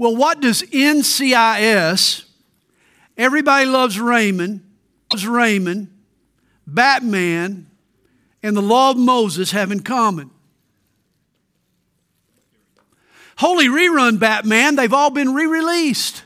Well, what does NCIS, Everybody Loves Raymond, Batman, and the Law of Moses have in common? Holy rerun, Batman. They've all been re-released.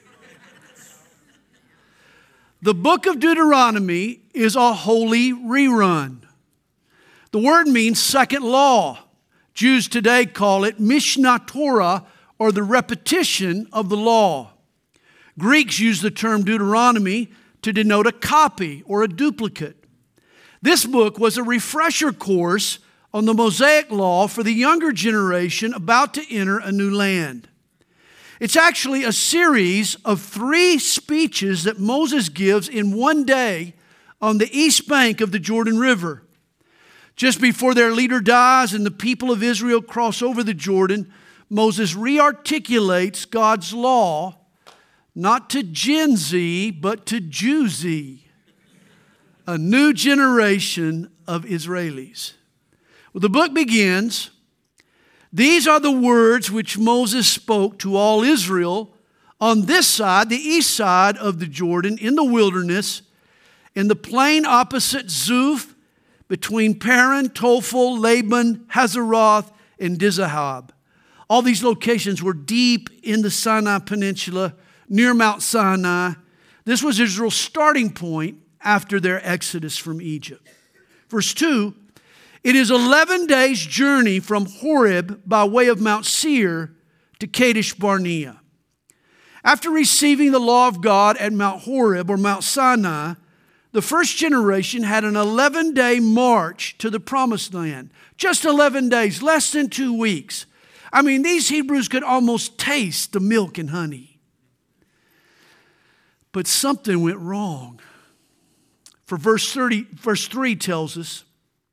The book of Deuteronomy is a holy rerun. The word means second law. Jews today call it Mishnah Torah, or the repetition of the law. Greeks use the term Deuteronomy to denote a copy or a duplicate. This book was a refresher course on the Mosaic Law for the younger generation about to enter a new land. It's actually a series of 3 speeches that Moses gives in one day on the east bank of the Jordan River. Just before their leader dies and the people of Israel cross over the Jordan, Moses re-articulates God's law, not to Gen Z, but to Jew Z, a new generation of Israelis. Well, the book begins, "These are the words which Moses spoke to all Israel on this side, the east side of the Jordan, in the wilderness, in the plain opposite Zuph, between Paran, Tophel, Laban, Hazeroth, and Dizahab." All these locations were deep in the Sinai Peninsula, near Mount Sinai. This was Israel's starting point after their exodus from Egypt. Verse 2, "It is 11 days' journey from Horeb by way of Mount Seir to Kadesh Barnea." After receiving the law of God at Mount Horeb or Mount Sinai, the first generation had an 11-day march to the Promised Land. Just 11 days, less than 2 weeks. I mean, these Hebrews could almost taste the milk and honey. But something went wrong. For verse 3 tells us,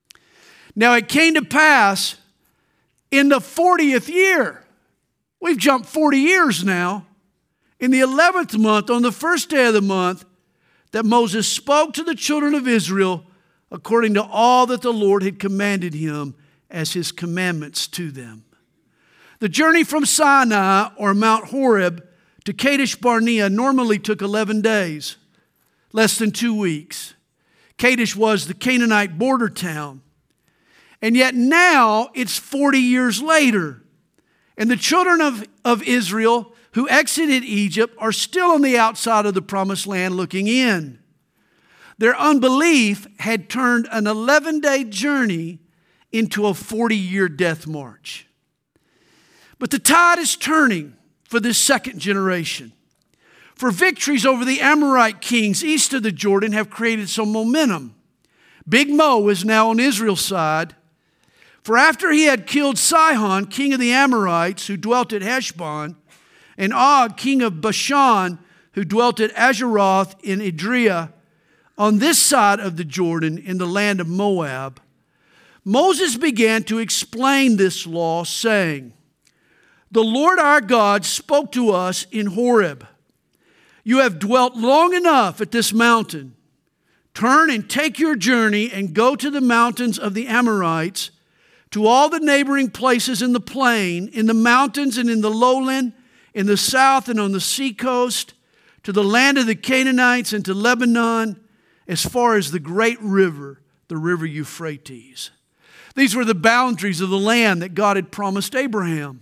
"Now it came to pass in the 40th year." We've jumped 40 years now. "In the 11th month, on the first day of the month, that Moses spoke to the children of Israel according to all that the Lord had commanded him as his commandments to them." The journey from Sinai or Mount Horeb to Kadesh Barnea normally took 11 days, less than 2 weeks. Kadesh was the Canaanite border town. And yet now it's 40 years later. And the children of Israel who exited Egypt are still on the outside of the Promised Land looking in. Their unbelief had turned an 11-day journey into a 40-year death march. But the tide is turning for this second generation. For victories over the Amorite kings east of the Jordan have created some momentum. Big Mo is now on Israel's side. For after he had killed Sihon, king of the Amorites, who dwelt at Heshbon, and Og, king of Bashan, who dwelt at Azeroth in Edrei, on this side of the Jordan in the land of Moab, Moses began to explain this law, saying, "The Lord our God spoke to us in Horeb. You have dwelt long enough at this mountain. Turn and take your journey and go to the mountains of the Amorites, to all the neighboring places in the plain, in the mountains and in the lowland, in the south and on the seacoast, to the land of the Canaanites and to Lebanon, as far as the great river, the river Euphrates." These were the boundaries of the land that God had promised Abraham.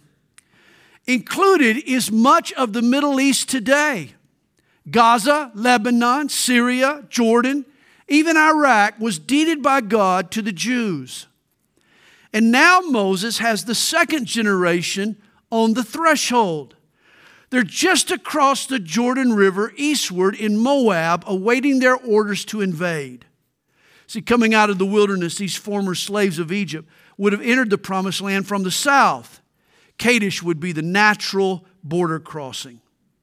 Included is much of the Middle East today. Gaza, Lebanon, Syria, Jordan, even Iraq was deeded by God to the Jews. And now Moses has the second generation on the threshold. They're just across the Jordan River eastward in Moab, awaiting their orders to invade. See, coming out of the wilderness, these former slaves of Egypt would have entered the Promised Land from the south. Kadesh would be the natural border crossing.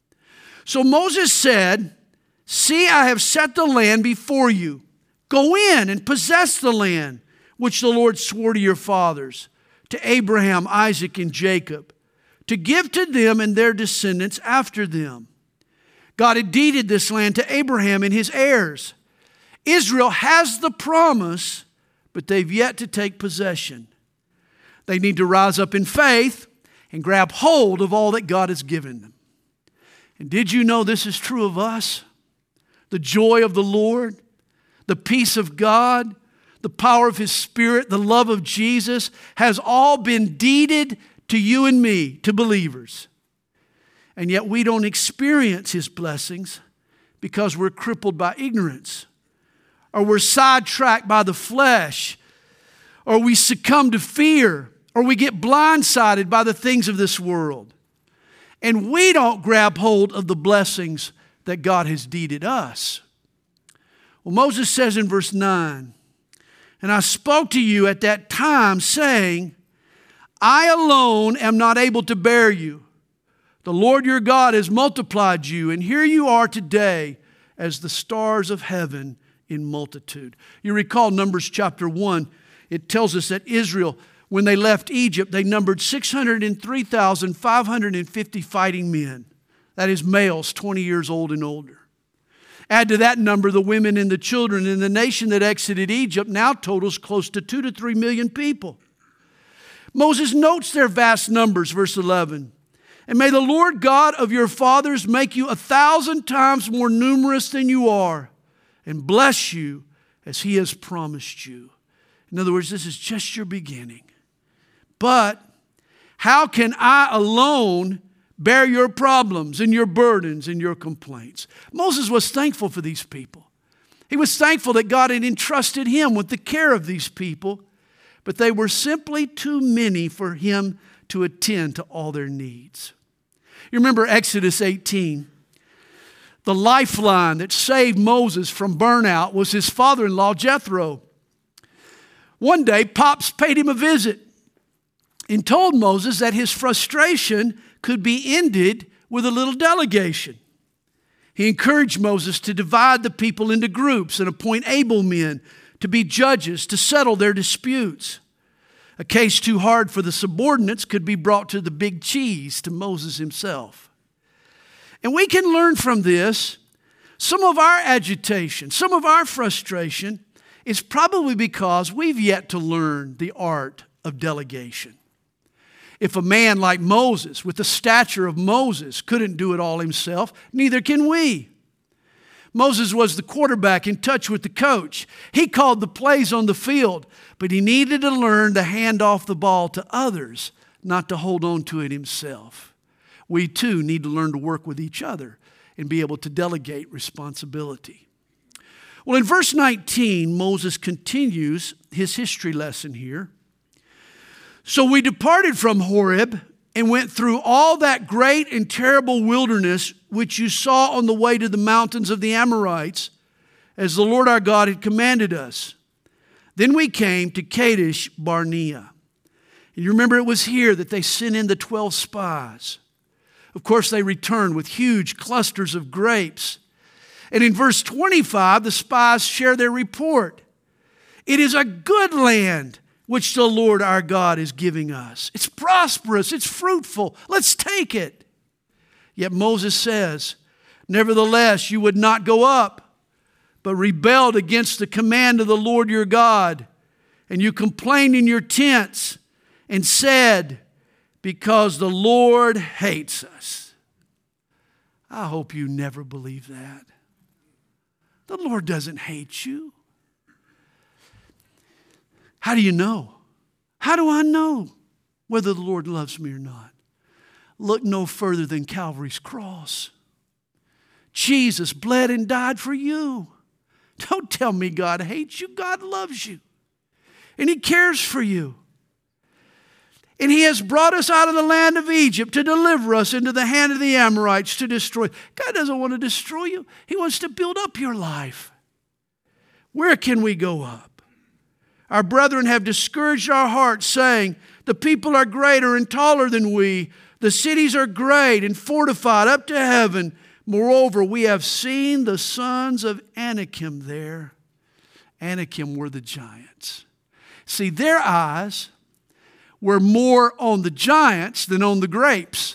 So Moses said, "See, I have set the land before you. Go in and possess the land which the Lord swore to your fathers, to Abraham, Isaac, and Jacob, to give to them and their descendants after them." God had deeded this land to Abraham and his heirs. Israel has the promise, but they've yet to take possession. They need to rise up in faith and grab hold of all that God has given them. And did you know this is true of us? The joy of the Lord, the peace of God, the power of His Spirit, the love of Jesus has all been deeded to you and me, to believers. And yet we don't experience His blessings because we're crippled by ignorance, or we're sidetracked by the flesh, or we succumb to fear, or we get blindsided by the things of this world. And we don't grab hold of the blessings that God has deeded us. Well, Moses says in verse 9, "And I spoke to you at that time, saying, I alone am not able to bear you. The Lord your God has multiplied you, and here you are today as the stars of heaven in multitude." You recall Numbers chapter 1. It tells us that Israel, when they left Egypt, they numbered 603,550 fighting men. That is males 20 years old and older. Add to that number the women and the children, and the nation that exited Egypt now totals close to 2 to 3 million people. Moses notes their vast numbers, verse 11. "And may the Lord God of your fathers make you 1,000 times more numerous than you are, and bless you as He has promised you." In other words, this is just your beginning. "But how can I alone bear your problems and your burdens and your complaints?" Moses was thankful for these people. He was thankful that God had entrusted him with the care of these people, but they were simply too many for him to attend to all their needs. You remember Exodus 18. The lifeline that saved Moses from burnout was his father-in-law, Jethro. One day, Pops paid him a visit and told Moses that his frustration could be ended with a little delegation. He encouraged Moses to divide the people into groups and appoint able men to be judges to settle their disputes. A case too hard for the subordinates could be brought to the big cheese, to Moses himself. And we can learn from this. Some of our agitation, some of our frustration is probably because we've yet to learn the art of delegation. If a man like Moses, with the stature of Moses, couldn't do it all himself, neither can we. Moses was the quarterback in touch with the coach. He called the plays on the field, but he needed to learn to hand off the ball to others, not to hold on to it himself. We too need to learn to work with each other and be able to delegate responsibility. Well, in verse 19, Moses continues his history lesson here. "So we departed from Horeb and went through all that great and terrible wilderness which you saw on the way to the mountains of the Amorites, as the Lord our God had commanded us. Then we came to Kadesh Barnea." And you remember it was here that they sent in the 12 spies. Of course, they returned with huge clusters of grapes. And in verse 25, the spies share their report. "It is a good land which the Lord our God is giving us. It's prosperous, it's fruitful. Let's take it." Yet Moses says, "Nevertheless, you would not go up, but rebelled against the command of the Lord your God. And you complained in your tents and said, 'Because the Lord hates us.'" I hope you never believe that. The Lord doesn't hate you. How do you know? How do I know whether the Lord loves me or not? Look no further than Calvary's cross. Jesus bled and died for you. Don't tell me God hates you. God loves you. And He cares for you. And He has brought us out of the land of Egypt to deliver us into the hand of the Amorites to destroy. God doesn't want to destroy you. He wants to build up your life. Where can we go up? Our brethren have discouraged our hearts, saying, "The people are greater and taller than we. The cities are great and fortified up to heaven. Moreover, we have seen the sons of Anakim there." Anakim were the giants. See, their eyes were more on the giants than on the grapes.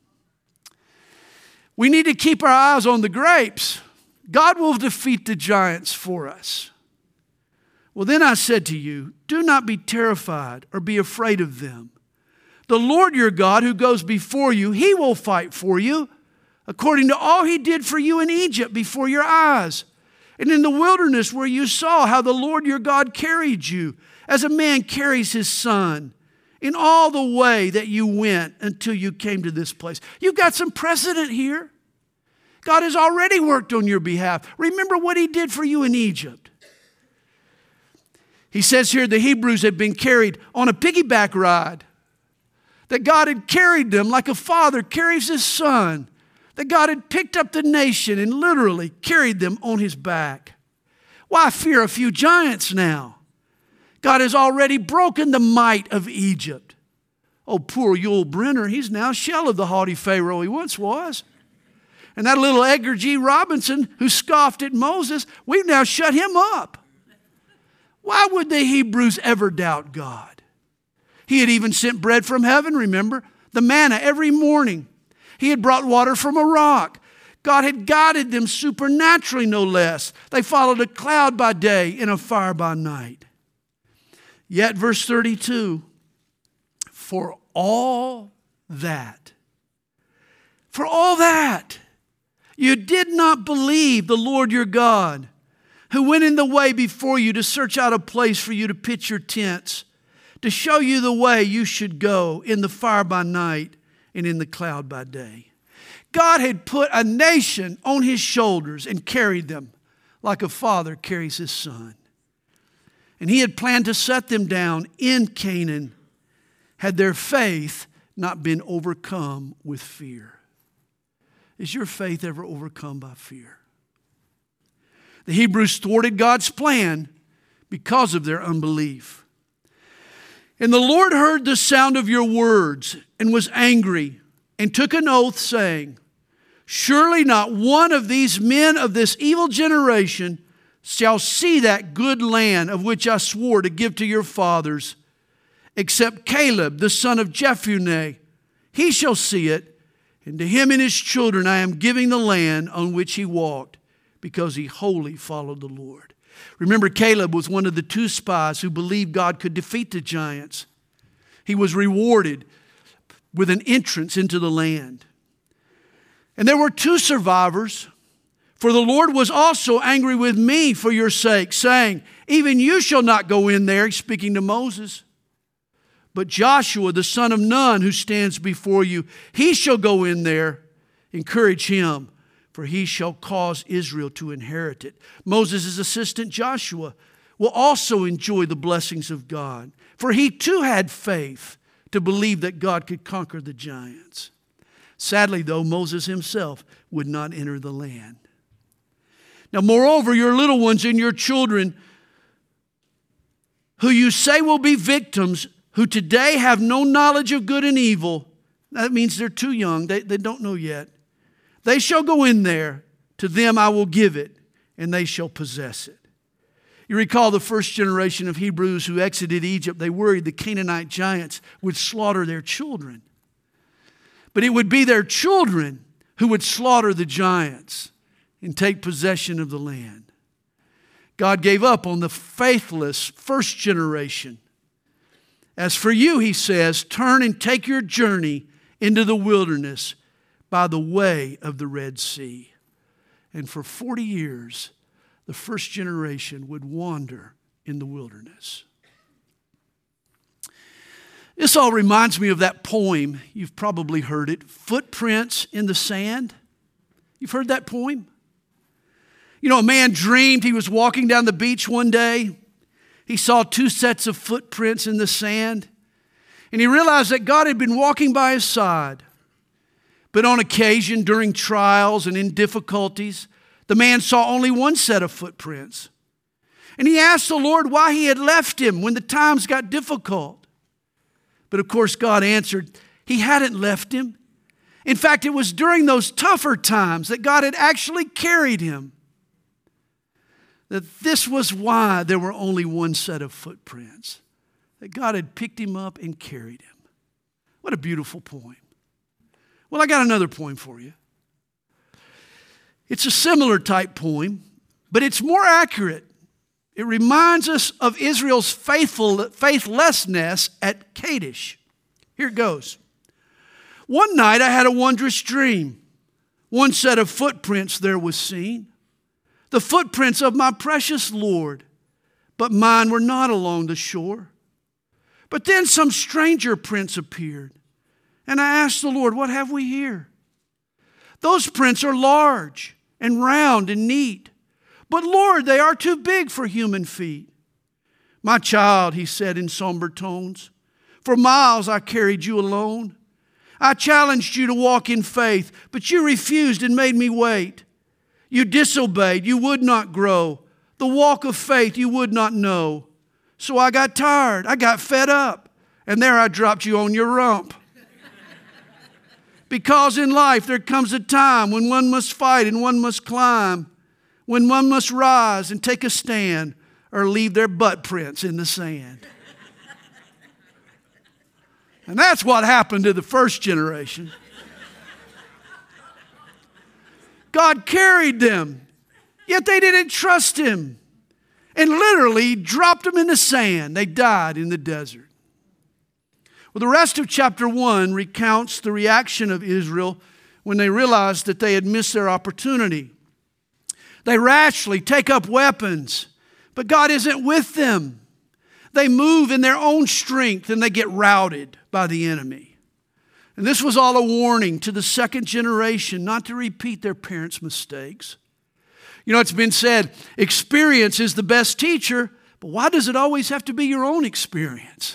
We need to keep our eyes on the grapes. God will defeat the giants for us. "Well, then I said to you, do not be terrified or be afraid of them. The Lord your God who goes before you, He will fight for you, according to all He did for you in Egypt before your eyes, and in the wilderness where you saw how the Lord your God carried you, as a man carries his son, in all the way that you went until you came to this place. You've got some precedent here. God has already worked on your behalf. Remember what He did for you in Egypt. He says here the Hebrews had been carried on a piggyback ride, that God had carried them like a father carries his son, that God had picked up the nation and literally carried them on His back. Why fear a few giants now? God has already broken the might of Egypt. Oh, poor Yul Brynner, he's now a shell of the haughty Pharaoh he once was. And that little Edgar G. Robinson who scoffed at Moses, we've now shut him up. Why would the Hebrews ever doubt God? He had even sent bread from heaven, remember? The manna every morning. He had brought water from a rock. God had guided them supernaturally, no less. They followed a cloud by day and a fire by night. Yet, verse 32, for all that, you did not believe the Lord your God, who went in the way before you to search out a place for you to pitch your tents, to show you the way you should go in the fire by night and in the cloud by day. God had put a nation on His shoulders and carried them like a father carries his son. And He had planned to set them down in Canaan had their faith not been overcome with fear. Is your faith ever overcome by fear? The Hebrews thwarted God's plan because of their unbelief. And the Lord heard the sound of your words and was angry and took an oath, saying, surely not one of these men of this evil generation shall see that good land of which I swore to give to your fathers, except Caleb, the son of Jephunneh. He shall see it, and to him and his children I am giving the land on which he walked, because he wholly followed the Lord. Remember, Caleb was one of the 2 spies who believed God could defeat the giants. He was rewarded with an entrance into the land. And there were 2 survivors. For the Lord was also angry with me for your sake, saying, even you shall not go in there, speaking to Moses. But Joshua, the son of Nun, who stands before you, he shall go in there. Encourage him, for he shall cause Israel to inherit it. Moses' assistant Joshua will also enjoy the blessings of God, for he too had faith to believe that God could conquer the giants. Sadly, though, Moses himself would not enter the land. Now, moreover, your little ones and your children, who you say will be victims, who today have no knowledge of good and evil, that means they're too young, they don't know yet. They shall go in there, to them I will give it, and they shall possess it. You recall the first generation of Hebrews who exited Egypt, they worried the Canaanite giants would slaughter their children. But it would be their children who would slaughter the giants and take possession of the land. God gave up on the faithless first generation. As for you, He says, turn and take your journey into the wilderness by the way of the Red Sea. And for 40 years, the first generation would wander in the wilderness. This all reminds me of that poem. You've probably heard it, Footprints in the Sand. You've heard that poem? You know, a man dreamed he was walking down the beach one day. He saw 2 sets of footprints in the sand. And he realized that God had been walking by his side. But on occasion, during trials and in difficulties, the man saw only 1 set of footprints. And he asked the Lord why He had left him when the times got difficult. But of course, God answered, He hadn't left him. In fact, it was during those tougher times that God had actually carried him. That this was why there were only 1 set of footprints. That God had picked him up and carried him. What a beautiful poem. Well, I got another poem for you. It's a similar type poem, but it's more accurate. It reminds us of Israel's faithlessness at Kadesh. Here it goes. One night I had a wondrous dream. One set of footprints there was seen, the footprints of my precious Lord, but mine were not along the shore. But then some stranger prints appeared, and I asked the Lord, what have we here? Those prints are large and round and neat, but Lord, they are too big for human feet. My child, he said in somber tones, for miles I carried you alone. I challenged you to walk in faith, but you refused and made me wait. You disobeyed, you would not grow. The walk of faith you would not know. So I got tired, I got fed up, and there I dropped you on your rump. Because in life there comes a time when one must fight and one must climb, when one must rise and take a stand or leave their butt prints in the sand. And that's what happened to the first generation. God carried them, yet they didn't trust Him. And literally dropped them in the sand. They died in the desert. Well, the rest of chapter 1 recounts the reaction of Israel when they realized that they had missed their opportunity. They rashly take up weapons, but God isn't with them. They move in their own strength and they get routed by the enemy. And this was all a warning to the second generation not to repeat their parents' mistakes. You know, it's been said, experience is the best teacher, but why does it always have to be your own experience?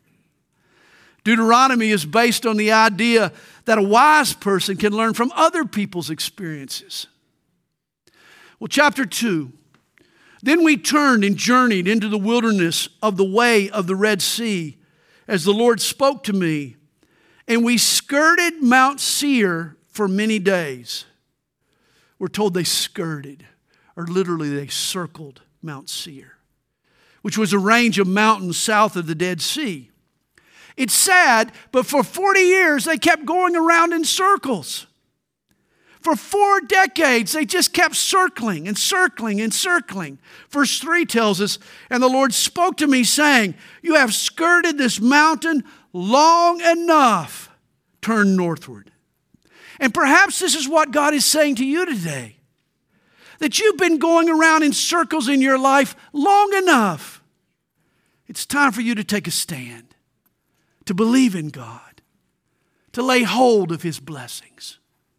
Deuteronomy is based on the idea that a wise person can learn from other people's experiences. Well, chapter 2. Then we turned and journeyed into the wilderness of the way of the Red Sea, as the Lord spoke to me, and we skirted Mount Seir for many days. We're told they skirted, or literally they circled Mount Seir, which was a range of mountains south of the Dead Sea. It's sad, but for 40 years they kept going around in circles. For 4 decades, they just kept circling and circling and circling. Verse 3 tells us, and the Lord spoke to me saying, you have skirted this mountain long enough. Turn northward. And perhaps this is what God is saying to you today. That you've been going around in circles in your life long enough. It's time for you to take a stand. To believe in God. To lay hold of His blessings.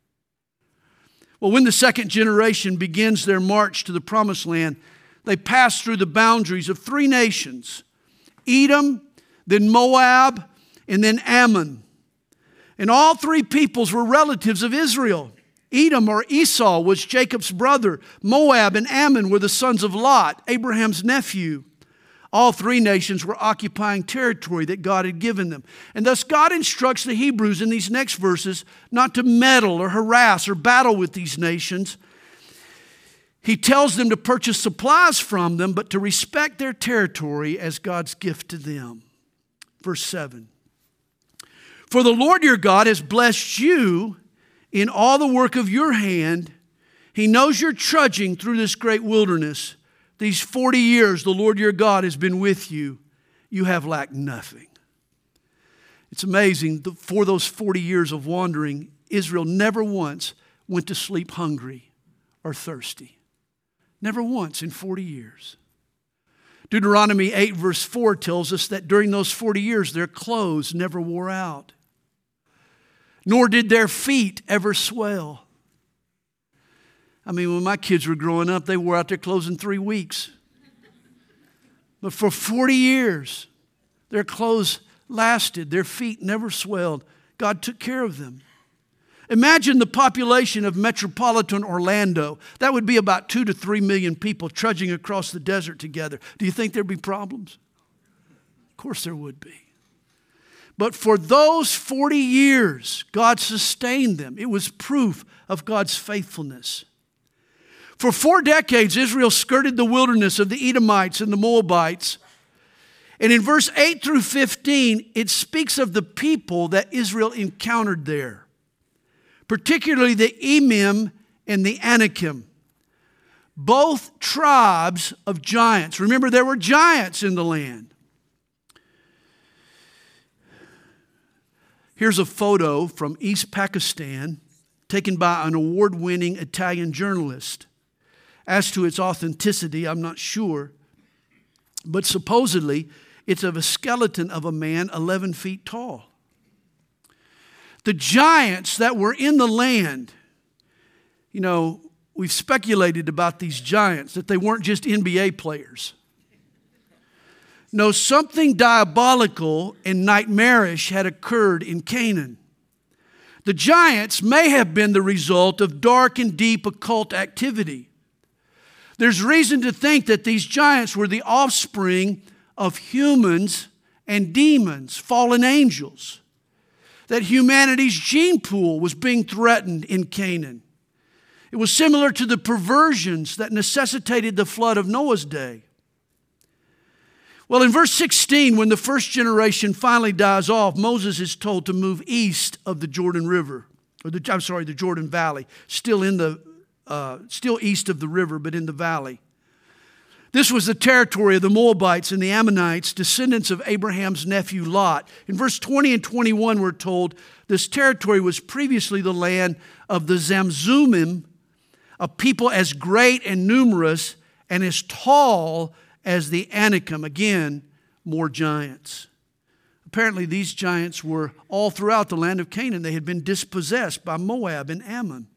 Well, when the second generation begins their march to the promised land, they pass through the boundaries of 3 nations. Edom, then Moab, and then Ammon. And all 3 peoples were relatives of Israel. Edom, or Esau, was Jacob's brother. Moab and Ammon were the sons of Lot, Abraham's nephew. All 3 nations were occupying territory that God had given them. And thus God instructs the Hebrews in these next verses not to meddle or harass or battle with these nations. He tells them to purchase supplies from them, but to respect their territory as God's gift to them. Verse 7. For the Lord your God has blessed you in all the work of your hand. He knows you're trudging through this great wilderness. These 40 years the Lord your God has been with you. You have lacked nothing. It's amazing. For those 40 years of wandering, Israel never once went to sleep hungry or thirsty. Never once in 40 years. Deuteronomy 8 verse 4 tells us that during those 40 years their clothes never wore out. Nor did their feet ever swell. I mean, when my kids were growing up, they wore out their clothes in 3 weeks. But for 40 years, their clothes lasted. Their feet never swelled. God took care of them. Imagine the population of metropolitan Orlando. That would be about 2 to 3 million people trudging across the desert together. Do you think there'd be problems? Of course there would be. But for those 40 years, God sustained them. It was proof of God's faithfulness. For 4 decades, Israel skirted the wilderness of the Edomites and the Moabites. And in verse 8 through 15, it speaks of the people that Israel encountered there. Particularly the Emim and the Anakim. Both tribes of giants. Remember, there were giants in the land. Here's a photo from East Pakistan taken by an award-winning Italian journalist. As to its authenticity, I'm not sure, but supposedly it's of a skeleton of a man 11 feet tall. The giants that were in the land, we've speculated about these giants, that they weren't just NBA players. No, something diabolical and nightmarish had occurred in Canaan. The giants may have been the result of dark and deep occult activity. There's reason to think that these giants were the offspring of humans and demons, fallen angels. That humanity's gene pool was being threatened in Canaan. It was similar to the perversions that necessitated the flood of Noah's day. Well, in verse 16, when the first generation finally dies off, Moses is told to move east of the Jordan River, the Jordan Valley, still east of the river, but in the valley. This was the territory of the Moabites and the Ammonites, descendants of Abraham's nephew Lot. In verse 20 and 21, we're told this territory was previously the land of the Zamzummim, a people as great and numerous and as tall as the Anakim. Again, more giants. Apparently, these giants were all throughout the land of Canaan. They had been dispossessed by Moab and Ammon.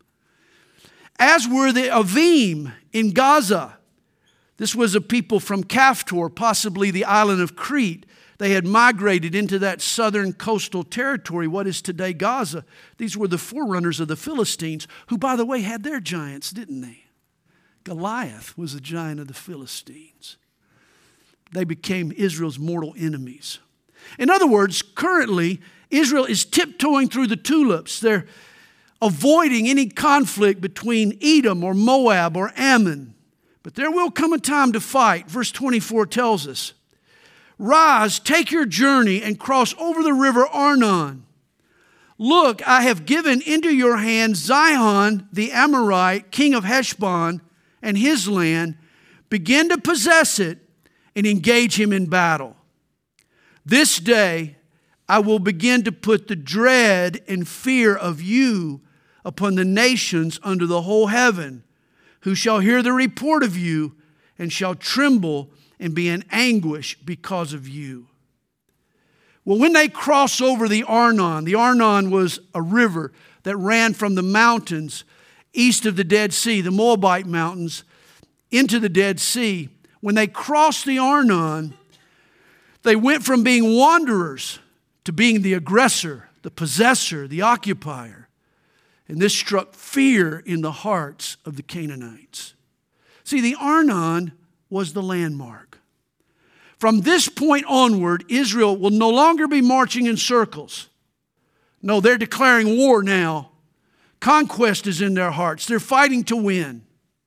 As were the Avim in Gaza. This was a people from Caphtor, possibly the island of Crete. They had migrated into that southern coastal territory, what is today Gaza. These were the forerunners of the Philistines, who, by the way, had their giants, didn't they? Goliath was a giant of the Philistines. They became Israel's mortal enemies. In other words, currently, Israel is tiptoeing through the tulips. They're avoiding any conflict between Edom or Moab or Ammon. But there will come a time to fight. Verse 24 tells us, "Rise, take your journey, and cross over the river Arnon. Look, I have given into your hand Sihon the Amorite, king of Heshbon, and his land. Begin to possess it and engage him in battle. This day I will begin to put the dread and fear of you upon the nations under the whole heaven, who shall hear the report of you and shall tremble and be in anguish because of you." Well, when they cross over the Arnon was a river that ran from the mountains east of the Dead Sea, the Moabite mountains, into the Dead Sea. When they crossed the Arnon, they went from being wanderers to being the aggressor, the possessor, the occupier. And this struck fear in the hearts of the Canaanites. See, the Arnon was the landmark. From this point onward, Israel will no longer be marching in circles. No, they're declaring war now. Conquest is in their hearts. They're fighting to win.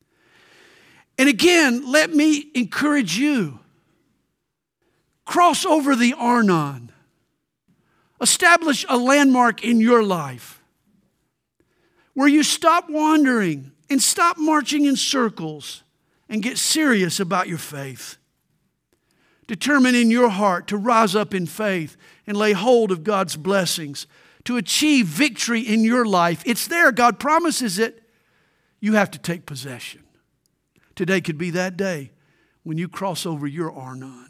And again, let me encourage you. Cross over the Arnon. Establish a landmark in your life where you stop wandering and stop marching in circles and get serious about your faith. Determine in your heart to rise up in faith and lay hold of God's blessings, to achieve victory in your life. It's there. God promises it. You have to take possession. Today could be that day when you cross over your Arnon.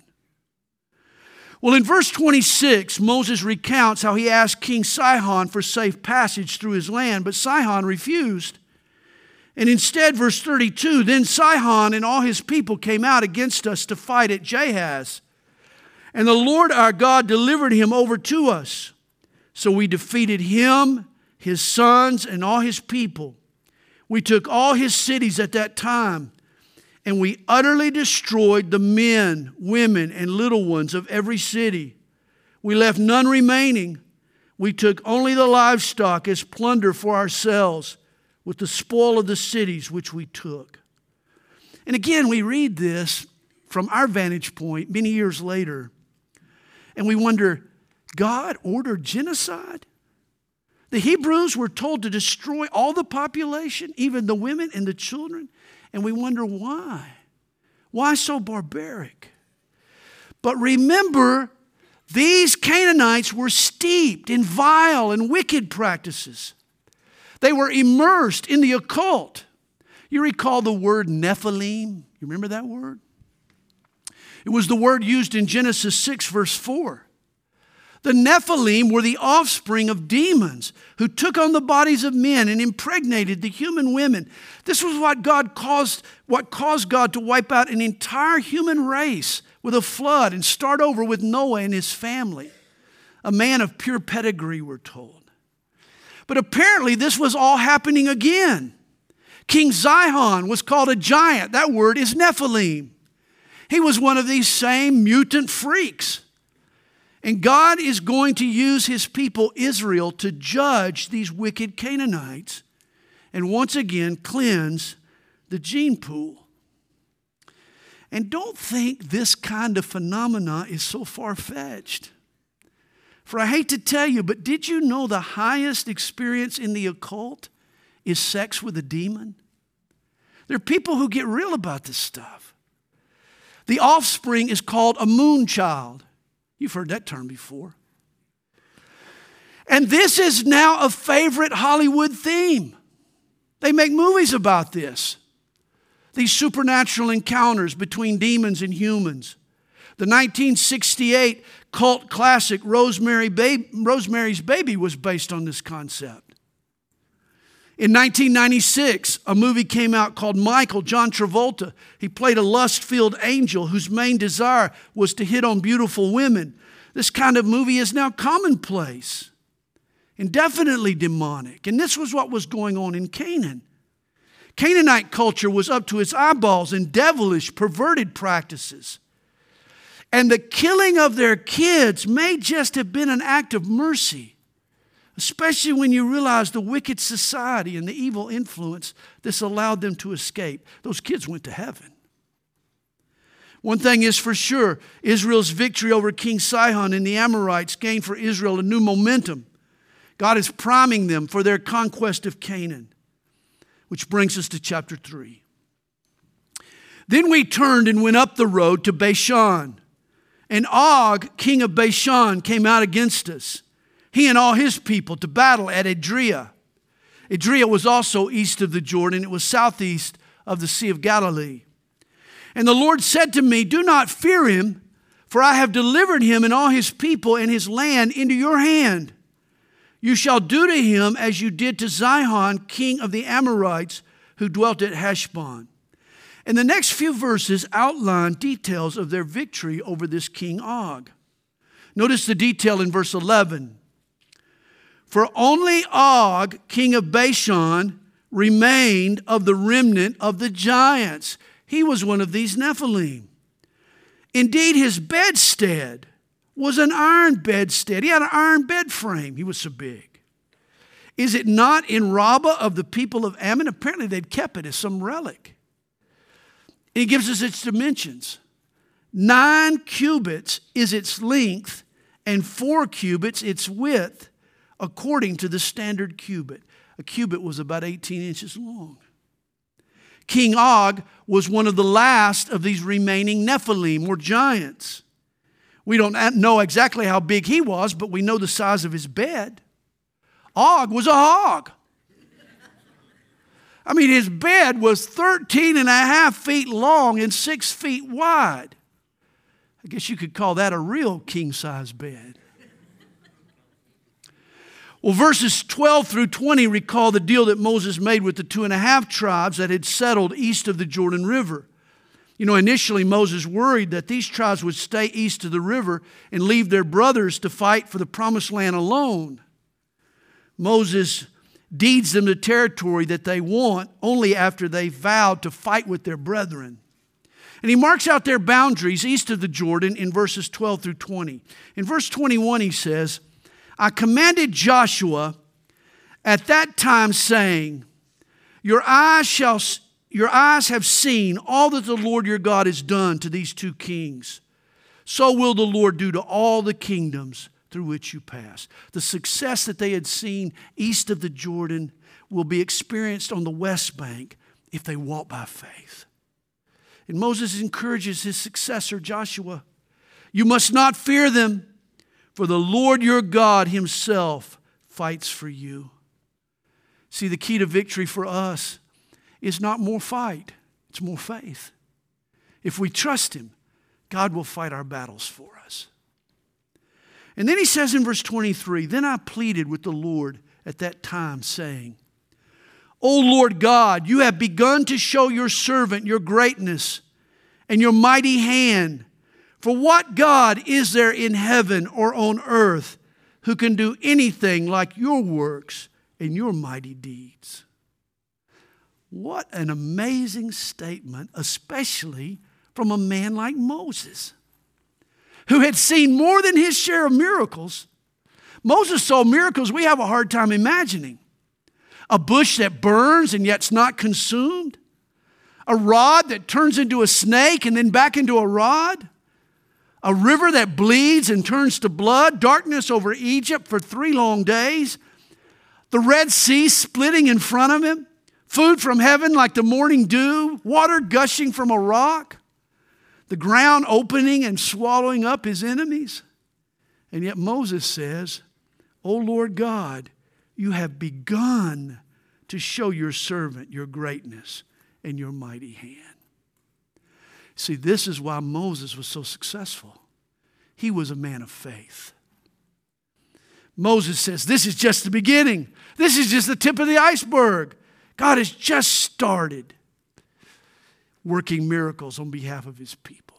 Well, in verse 26, Moses recounts how he asked King Sihon for safe passage through his land, but Sihon refused. And instead, verse 32, "Then Sihon and all his people came out against us to fight at Jahaz. And the Lord our God delivered him over to us. So we defeated him, his sons, and all his people. We took all his cities at that time, and we utterly destroyed the men, women, and little ones of every city. We left none remaining. We took only the livestock as plunder for ourselves, with the spoil of the cities which we took." And again, we read this from our vantage point many years later, and we wonder, God ordered genocide? The Hebrews were told to destroy all the population, even the women and the children, and we wonder why. Why so barbaric? But remember, These Canaanites were steeped in vile and wicked practices. They were immersed in the occult. You recall the word Nephilim? You remember that word? It was the word used in Genesis 6, verse 4. The Nephilim were the offspring of demons who took on the bodies of men and impregnated the human women. This was what caused God to wipe out an entire human race with a flood and start over with Noah and his family. A man of pure pedigree, we're told. But apparently this was all happening again. King Sihon was called a giant. That word is Nephilim. He was one of these same mutant freaks. And God is going to use his people Israel to judge these wicked Canaanites and once again cleanse the gene pool. And don't think this kind of phenomena is so far-fetched. For I hate to tell you, but did you know the highest experience in the occult is sex with a demon? There are people who get real about this stuff. The offspring is called a moon child. You've heard that term before. And this is now a favorite Hollywood theme. They make movies about this. These supernatural encounters between demons and humans. The 1968 cult classic Rosemary's Baby was based on this concept. In 1996, a movie came out called Michael. John Travolta, he played a lust-filled angel whose main desire was to hit on beautiful women. This kind of movie is now commonplace and definitely demonic. And this was what was going on in Canaan. Canaanite culture was up to its eyeballs in devilish, perverted practices. And the killing of their kids may just have been an act of mercy, especially when you realize the wicked society and the evil influence this allowed them to escape. Those kids went to heaven. One thing is for sure, Israel's victory over King Sihon and the Amorites gained for Israel a new momentum. God is priming them for their conquest of Canaan, which brings us to chapter 3. Then we turned and went up the road to Bashan, and Og, king of Bashan, came out against us, he and all his people, to battle at Edrei. Edrei was also east of the Jordan. It was southeast of the Sea of Galilee. And the Lord said to me, "Do not fear him, for I have delivered him and all his people and his land into your hand. You shall do to him as you did to Sihon, king of the Amorites, who dwelt at Heshbon." And the next few verses outline details of their victory over this King Og. Notice the detail in verse 11. For only Og, king of Bashan, remained of the remnant of the giants. He was one of these Nephilim. Indeed, his bedstead was an iron bedstead. He had an iron bed frame. He was so big. Is it not in Rabbah of the people of Ammon? Apparently they'd kept it as some relic. He gives us its dimensions. 9 cubits is its length, and 4 cubits its width, according to the standard cubit. A cubit was about 18 inches long. King Og was one of the last of these remaining Nephilim, or giants. We don't know exactly how big he was, but we know the size of his bed. Og was a hog. I mean, his bed was 13 and a half feet long and 6 feet wide. I guess you could call that a real king-size bed. Well, verses 12 through 20 recall the deal that Moses made with the 2.5 tribes that had settled east of the Jordan River. You know, initially Moses worried that these tribes would stay east of the river and leave their brothers to fight for the promised land alone. Moses deeds them the territory that they want only after they vowed to fight with their brethren. And he marks out their boundaries east of the Jordan in verses 12 through 20. In verse 21 he says, I commanded Joshua at that time, saying, Your eyes have seen all that the Lord your God has done to these 2 kings. So will the Lord do to all the kingdoms through which you pass. The success that they had seen east of the Jordan will be experienced on the west bank if they walk by faith. And Moses encourages his successor, Joshua, you must not fear them, for the Lord your God himself fights for you. See, the key to victory for us is not more fight, it's more faith. If we trust him, God will fight our battles for us. And then he says in verse 23, then I pleaded with the Lord at that time, saying, O Lord God, you have begun to show your servant your greatness and your mighty hand. For what God is there in heaven or on earth who can do anything like your works and your mighty deeds? What an amazing statement, especially from a man like Moses, who had seen more than his share of miracles. Moses saw miracles we have a hard time imagining. A bush that burns and yet's not consumed. A rod that turns into a snake and then back into a rod. A river that bleeds and turns to blood. Darkness over Egypt for 3 long days. The Red Sea splitting in front of him. Food from heaven like the morning dew. Water gushing from a rock. The ground opening and swallowing up his enemies. And yet Moses says, O Lord God, you have begun to show your servant your greatness and your mighty hand. See, this is why Moses was so successful. He was a man of faith. Moses says, this is just the beginning. This is just the tip of the iceberg. God has just started working miracles on behalf of his people.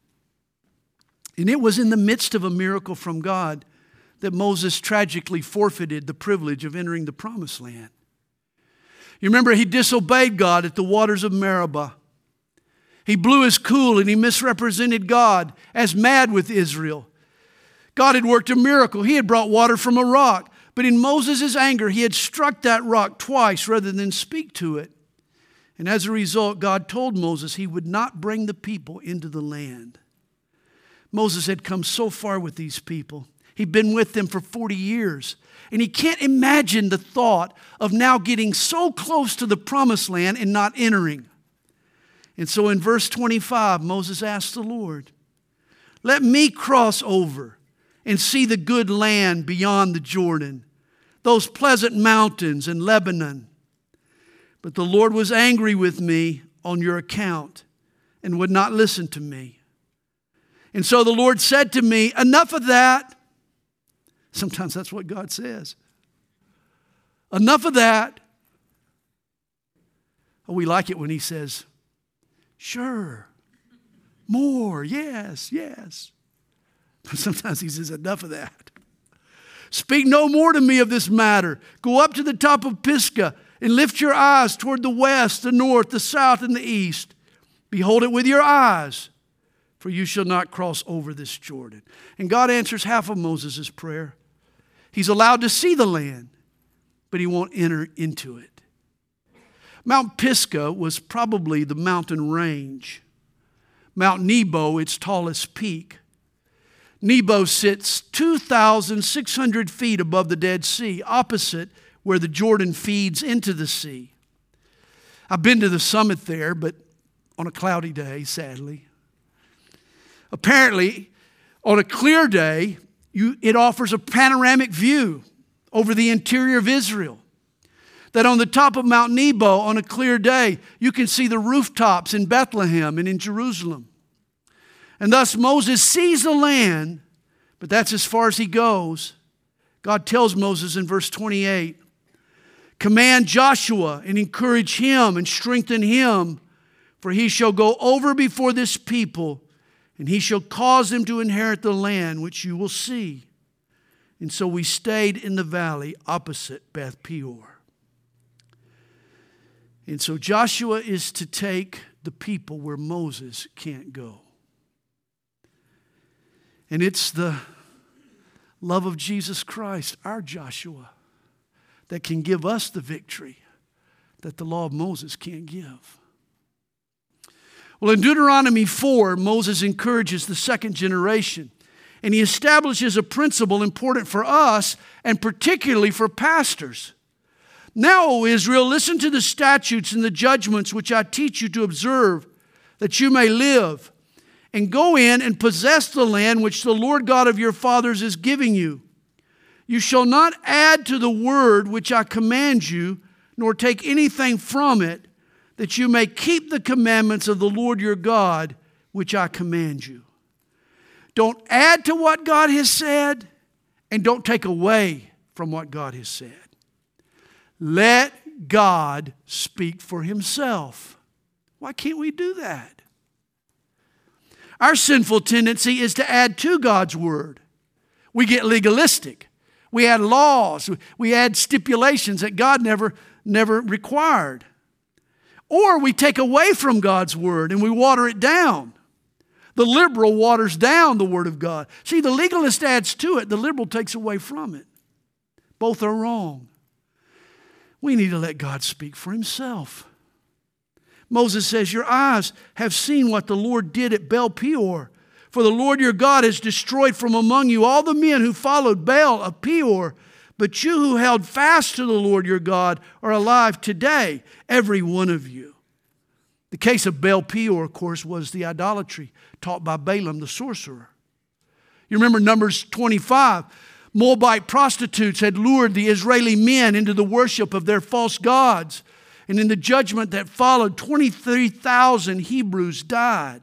And it was in the midst of a miracle from God that Moses tragically forfeited the privilege of entering the promised land. You remember he disobeyed God at the waters of Meribah. He blew his cool and he misrepresented God as mad with Israel. God had worked a miracle. He had brought water from a rock. But in Moses' anger, he had struck that rock twice rather than speak to it. And as a result, God told Moses he would not bring the people into the land. Moses had come so far with these people. He'd been with them for 40 years. And he can't imagine the thought of now getting so close to the promised land and not entering. And so in verse 25, Moses asked the Lord, let me cross over and see the good land beyond the Jordan, those pleasant mountains in Lebanon. But the Lord was angry with me on your account and would not listen to me. And so the Lord said to me, enough of that. Sometimes that's what God says. Enough of that. Oh, we like it when he says, sure, more, yes, yes. But sometimes he says, enough of that. Speak no more to me of this matter. Go up to the top of Pisgah and lift your eyes toward the west, the north, the south, and the east. Behold it with your eyes, for you shall not cross over this Jordan. And God answers half of Moses' prayer. He's allowed to see the land, but he won't enter into it. Mount Pisgah was probably the mountain range. Mount Nebo, its tallest peak. Nebo sits 2,600 feet above the Dead Sea, opposite where the Jordan feeds into the sea. I've been to the summit there, but on a cloudy day, sadly. Apparently, on a clear day, it offers a panoramic view over the interior of Israel. That on the top of Mount Nebo, on a clear day, you can see the rooftops in Bethlehem and in Jerusalem. And thus Moses sees the land, but that's as far as he goes. God tells Moses in verse 28, command Joshua and encourage him and strengthen him, for he shall go over before this people, and he shall cause them to inherit the land which you will see. And so we stayed in the valley opposite Beth Peor. And so Joshua is to take the people where Moses can't go. And it's the love of Jesus Christ, our Joshua, that can give us the victory that the law of Moses can't give. Well, in Deuteronomy 4, Moses encourages the second generation, and he establishes a principle important for us and particularly for pastors. Now, O Israel, listen to the statutes and the judgments which I teach you to observe, that you may live. and go in and possess the land which the Lord God of your fathers is giving you. You shall not add to the word which I command you, nor take anything from it, that you may keep the commandments of the Lord your God, which I command you. Don't add to what God has said, and don't take away from what God has said. Let God speak for himself. Why can't we do that? Our sinful tendency is to add to God's word. We get legalistic. We add laws. We add stipulations that God never required. Or we take away from God's word and we water it down. The liberal waters down the word of God. See, the legalist adds to it. The liberal takes away from it. Both are wrong. We need to let God speak for himself. Moses says, your eyes have seen what the Lord did at Baal Peor. For the Lord your God has destroyed from among you all the men who followed Baal of Peor. But you who held fast to the Lord your God are alive today, every one of you. The case of Baal Peor, of course, was the idolatry taught by Balaam the sorcerer. You remember Numbers 25. Moabite prostitutes had lured the Israeli men into the worship of their false gods. And in the judgment that followed, 23,000 Hebrews died.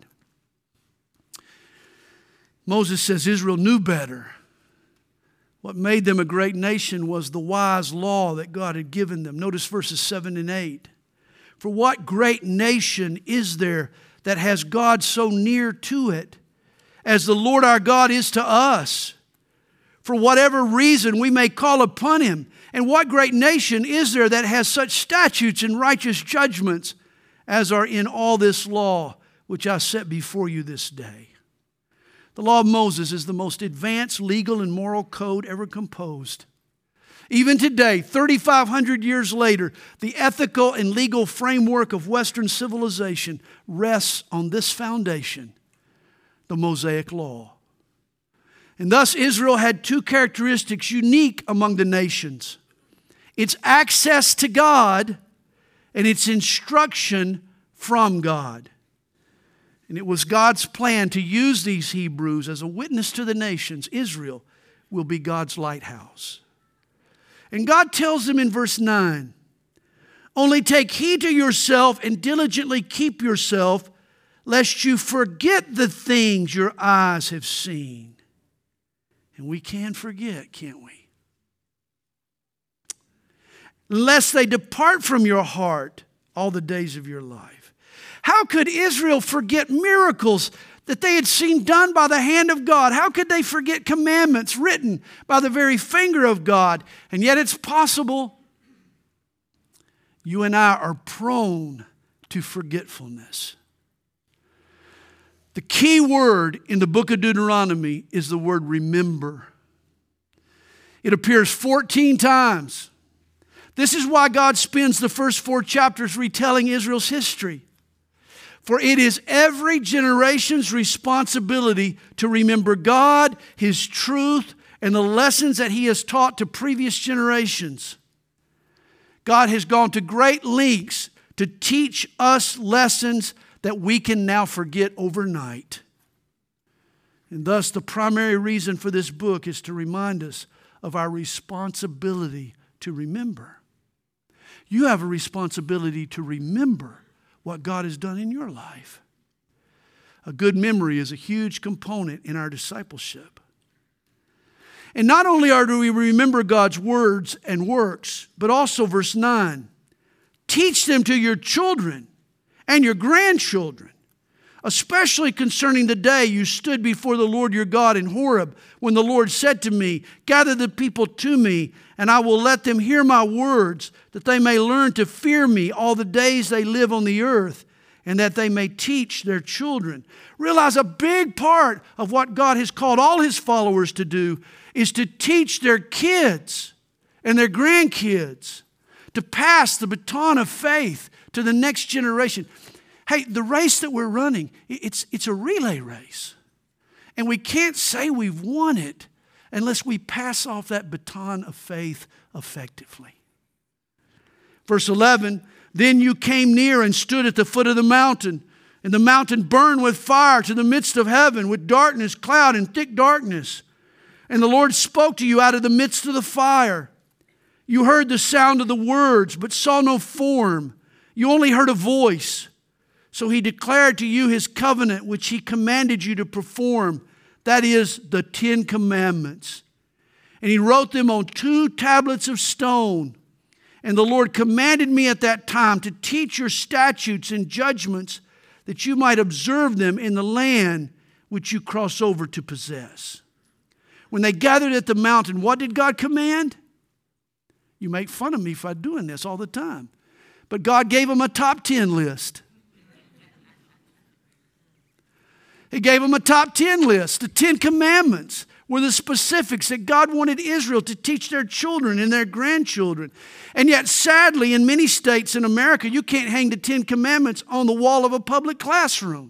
Moses says Israel knew better. What made them a great nation was the wise law that God had given them. Notice verses 7 and 8. For what great nation is there that has God so near to it as the Lord our God is to us? For whatever reason we may call upon him. And what great nation is there that has such statutes and righteous judgments as are in all this law which I set before you this day? The law of Moses is the most advanced legal and moral code ever composed. Even today, 3,500 years later, the ethical and legal framework of Western civilization rests on this foundation, the Mosaic Law. And thus Israel had two characteristics unique among the nations: its access to God and its instruction from God. And it was God's plan to use these Hebrews as a witness to the nations. Israel will be God's lighthouse. And God tells them in verse 9, only take heed to yourself and diligently keep yourself, lest you forget the things your eyes have seen. And we can forget, can't we? Lest they depart from your heart all the days of your life. How could Israel forget miracles that they had seen done by the hand of God? How could they forget commandments written by the very finger of God? And yet it's possible. You and I are prone to forgetfulness. The key word in the book of Deuteronomy is the word remember. It appears 14 times. This is why God spends the first 4 chapters retelling Israel's history. For it is every generation's responsibility to remember God, his truth, and the lessons that he has taught to previous generations. God has gone to great lengths to teach us lessons that we can now forget overnight. And thus, the primary reason for this book is to remind us of our responsibility to remember. You have a responsibility to remember what God has done in your life. A good memory is a huge component in our discipleship. And not only do we remember God's words and works, but also verse 9, teach them to your children and your grandchildren, especially concerning the day you stood before the Lord your God in Horeb, when the Lord said to me, gather the people to me, and I will let them hear my words, that they may learn to fear me all the days they live on the earth, and that they may teach their children. Realize a big part of what God has called all his followers to do is to teach their kids and their grandkids, to pass the baton of faith to the next generation. Hey, the race that we're running, it's a relay race. And we can't say we've won it unless we pass off that baton of faith effectively. Verse 11, then you came near and stood at the foot of the mountain And the mountain burned with fire to the midst of heaven, with darkness, cloud, and thick darkness. And the Lord spoke to you out of the midst of the fire. You heard the sound of the words, but saw no form. You only heard a voice. So he declared to you his covenant, which he commanded you to perform. That is the 10 Commandments. And he wrote them on 2 tablets of stone. And the Lord commanded me at that time to teach your statutes and judgments, that you might observe them in the land which you cross over to possess. When they gathered at the mountain, what did God command? You make fun of me for doing this all the time. But God gave them a top 10 list. He gave them a top 10 list. The 10 Commandments were the specifics that God wanted Israel to teach their children and their grandchildren. And yet, sadly, in many states in America, you can't hang the 10 Commandments on the wall of a public classroom.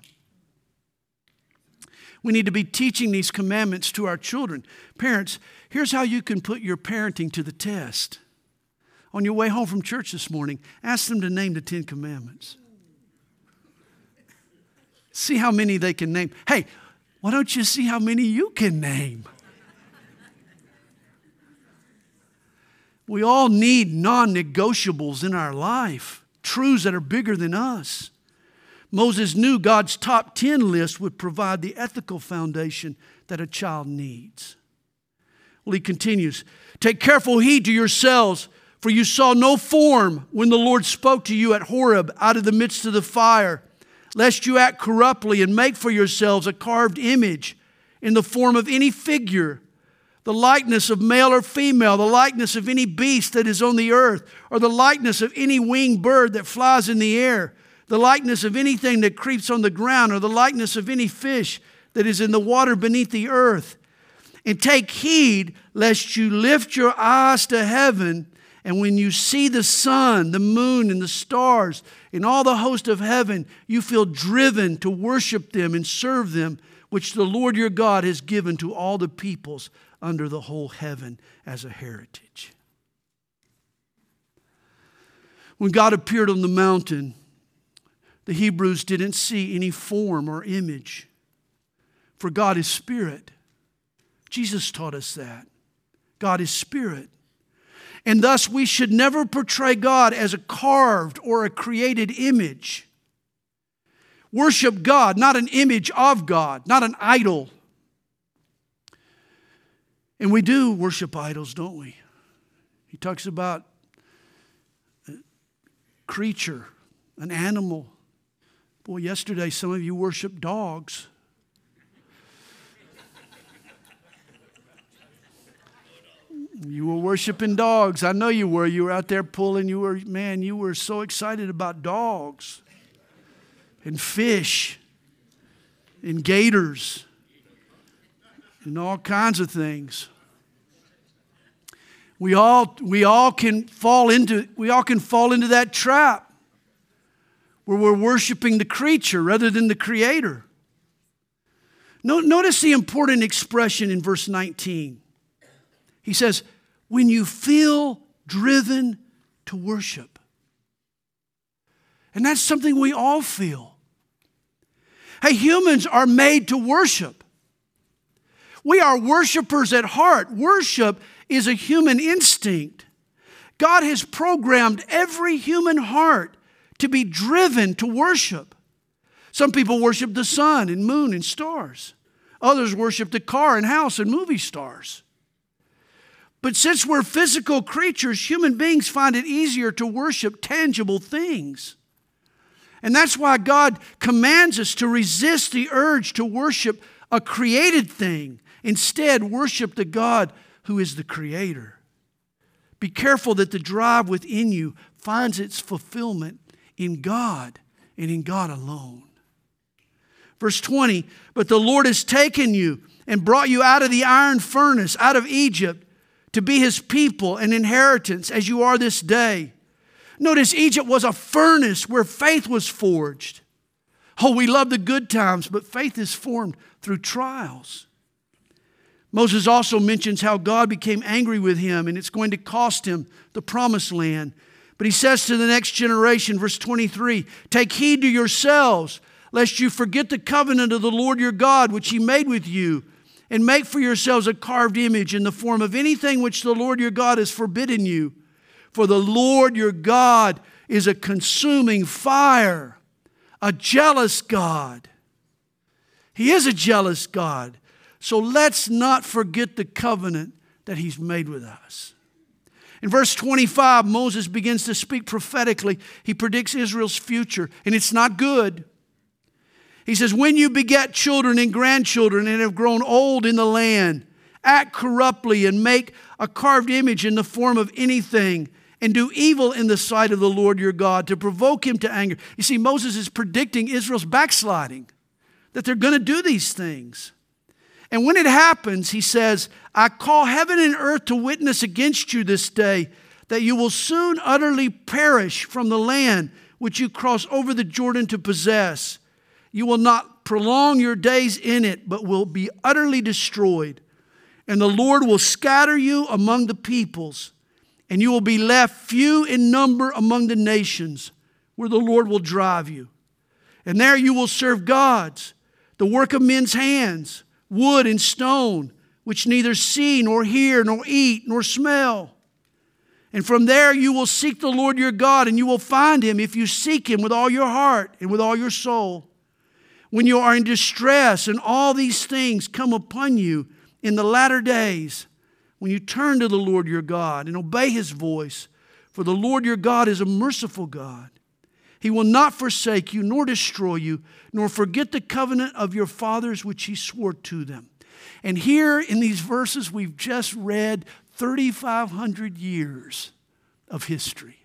We need to be teaching these commandments to our children. Parents, here's how you can put your parenting to the test. On your way home from church this morning, ask them to name the 10 Commandments. See how many they can name. Hey, why don't you see how many you can name? We all need non-negotiables in our life, truths that are bigger than us. Moses knew God's top 10 list would provide the ethical foundation that a child needs. Well, he continues, take careful heed to yourselves, for you saw no form when the Lord spoke to you at Horeb out of the midst of the fire, lest you act corruptly and make for yourselves a carved image in the form of any figure, the likeness of male or female, the likeness of any beast that is on the earth, or the likeness of any winged bird that flies in the air, the likeness of anything that creeps on the ground, or the likeness of any fish that is in the water beneath the earth. And take heed lest you lift your eyes to heaven, and when you see the sun, the moon, and the stars, and all the host of heaven, you feel driven to worship them and serve them, which the Lord your God has given to all the peoples under the whole heaven as a heritage. When God appeared on the mountain, the Hebrews didn't see any form or image, for God is spirit. Jesus taught us that. God is spirit. And thus we should never portray God as a carved or a created image. Worship God, not an image of God, not an idol. And we do worship idols, don't we? He talks about a creature, an animal. Boy, yesterday some of you worshiped dogs. You were worshiping dogs. I know you were. You were out there pulling. You were so excited about dogs and fish and gators and all kinds of things. We all can fall into that trap where we're worshiping the creature rather than the Creator. Notice the important expression in verse 19. He says, when you feel driven to worship. And that's something we all feel. Hey, humans are made to worship. We are worshipers at heart. Worship is a human instinct. God has programmed every human heart to be driven to worship. Some people worship the sun and moon and stars. Others worship the car and house and movie stars. But since we're physical creatures, human beings find it easier to worship tangible things. And that's why God commands us to resist the urge to worship a created thing. Instead, worship the God who is the Creator. Be careful that the drive within you finds its fulfillment in God and in God alone. Verse 20, but the Lord has taken you and brought you out of the iron furnace, out of Egypt, to be His people and inheritance as you are this day. Notice Egypt was a furnace where faith was forged. Oh, we love the good times, but faith is formed through trials. Moses also mentions how God became angry with him and it's going to cost him the promised land. But he says to the next generation, verse 23, take heed to yourselves, lest you forget the covenant of the Lord your God, which he made with you, and make for yourselves a carved image in the form of anything which the Lord your God has forbidden you. For the Lord your God is a consuming fire, a jealous God. He is a jealous God. So let's not forget the covenant that he's made with us. In verse 25, Moses begins to speak prophetically. He predicts Israel's future, and it's not good. He says, when you beget children and grandchildren and have grown old in the land, act corruptly and make a carved image in the form of anything, and do evil in the sight of the Lord your God to provoke him to anger. You see, Moses is predicting Israel's backsliding, that they're going to do these things. And when it happens, he says, I call heaven and earth to witness against you this day, that you will soon utterly perish from the land which you cross over the Jordan to possess. You will not prolong your days in it, but will be utterly destroyed. And the Lord will scatter you among the peoples, and you will be left few in number among the nations, where the Lord will drive you. And there you will serve gods, the work of men's hands, wood and stone, which neither see nor hear nor eat nor smell. And from there you will seek the Lord your God, and you will find him if you seek him with all your heart and with all your soul. When you are in distress and all these things come upon you in the latter days, when you turn to the Lord your God and obey his voice, for the Lord your God is a merciful God. He will not forsake you nor destroy you, nor forget the covenant of your fathers which he swore to them. And here in these verses we've just read 3,500 years of history.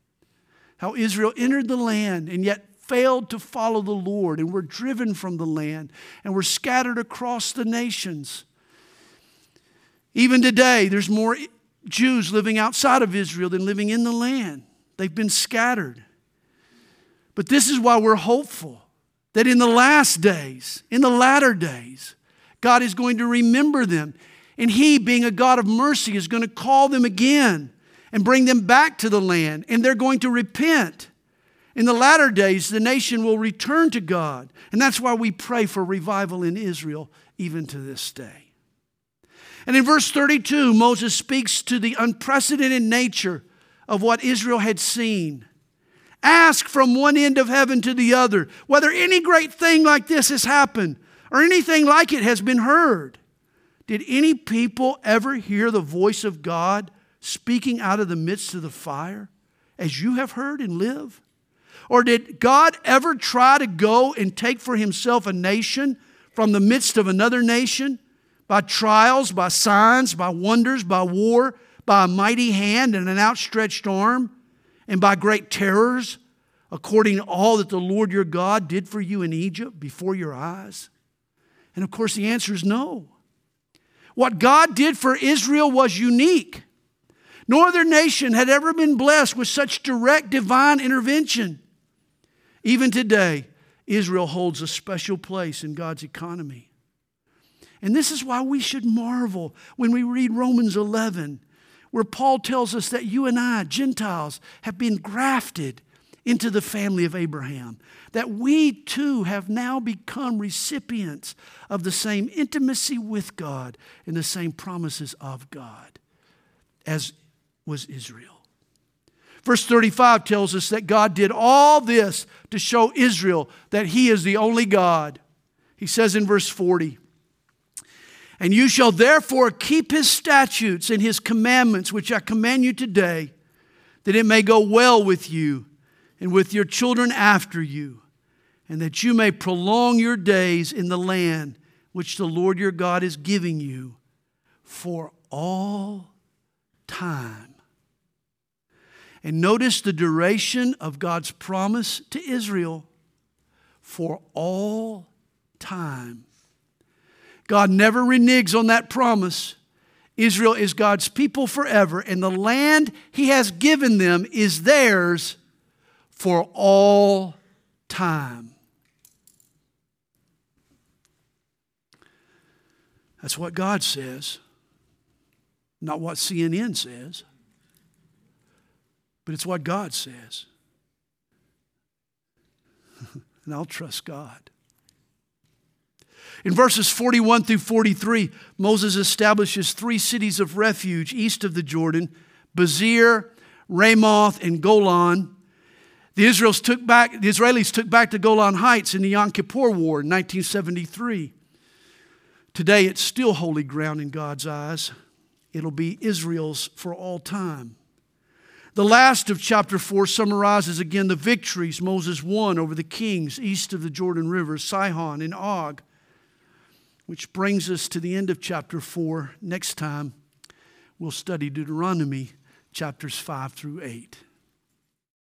How Israel entered the land and yet failed to follow the Lord, and were driven from the land and were scattered across the nations. Even today, there's more Jews living outside of Israel than living in the land. They've been scattered. But this is why we're hopeful that in the last days, in the latter days, God is going to remember them. And he, being a God of mercy, is going to call them again and bring them back to the land. And they're going to repent. In the latter days, the nation will return to God. And that's why we pray for revival in Israel even to this day. And in verse 32, Moses speaks to the unprecedented nature of what Israel had seen. Ask from one end of heaven to the other whether any great thing like this has happened or anything like it has been heard. Did any people ever hear the voice of God speaking out of the midst of the fire, as you have heard and live? Or did God ever try to go and take for himself a nation from the midst of another nation by trials, by signs, by wonders, by war, by a mighty hand and an outstretched arm, and by great terrors, according to all that the Lord your God did for you in Egypt before your eyes? And of course the answer is no. What God did for Israel was unique. No other nation had ever been blessed with such direct divine intervention. Even today, Israel holds a special place in God's economy. And this is why we should marvel when we read Romans 11, where Paul tells us that you and I, Gentiles, have been grafted into the family of Abraham. That we too have now become recipients of the same intimacy with God and the same promises of God as was Israel. Verse 35 tells us that God did all this to show Israel that he is the only God. He says in verse 40, and you shall therefore keep his statutes and his commandments, which I command you today, that it may go well with you and with your children after you, and that you may prolong your days in the land which the Lord your God is giving you for all time. And notice the duration of God's promise to Israel: for all time. God never reneges on that promise. Israel is God's people forever, and the land he has given them is theirs for all time. That's what God says, not what CNN says. But it's what God says. and I'll trust God. In verses 41 through 43, Moses establishes 3 cities of refuge east of the Jordan: Bezir, Ramoth, and Golan. The Israelis took back the Golan Heights in the Yom Kippur War in 1973. Today, it's still holy ground in God's eyes. It'll be Israel's for all time. The last of chapter 4 summarizes again the victories Moses won over the kings east of the Jordan River, Sihon and Og, which brings us to the end of chapter 4. Next time, we'll study Deuteronomy chapters 5 through 8.